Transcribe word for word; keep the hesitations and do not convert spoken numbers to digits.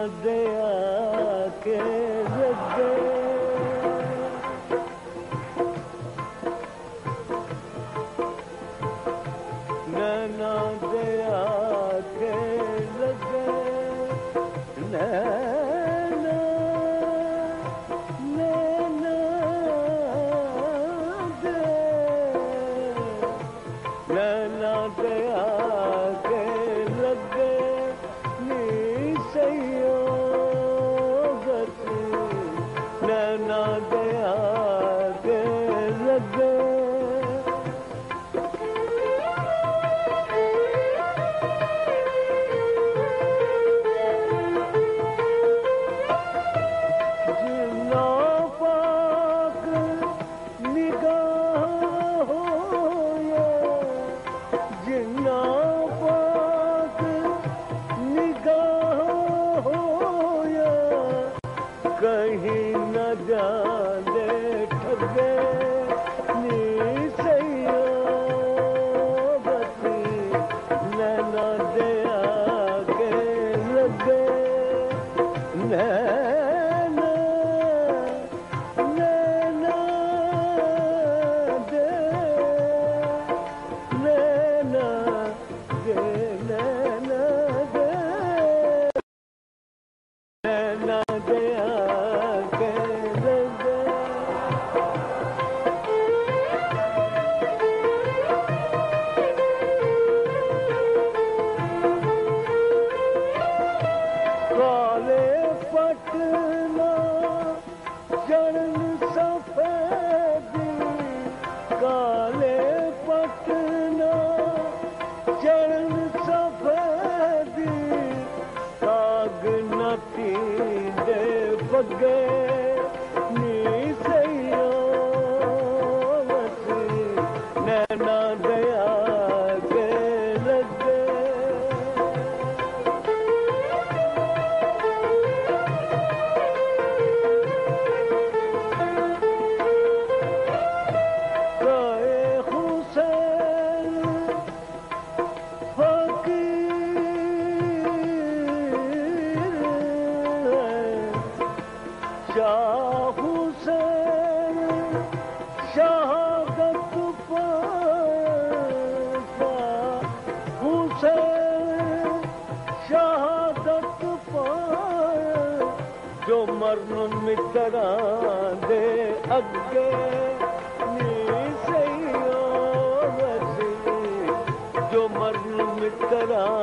दया के लगे नैना दया के लगे नैना नैना दे नैना दया के लगे नैना दया के लगे जिन्ना पाक निगाह होया जिन्ना पाक निगाह होया कहीं न जाने ठगे नी सैया बसी नैना दया के लगे नैना नैना दे नैना दे नैना दे नैना दया पटना चरण सफेदी काले पटना चरण सफेदी काग नती दे बगे नी सैया बसी नैना दया के लगे शाह हुसैन शहादत पाया हुसैन शहादत पाया जो मरण मित्रा दे अगे नी सैया बसी जो मरण मित्रा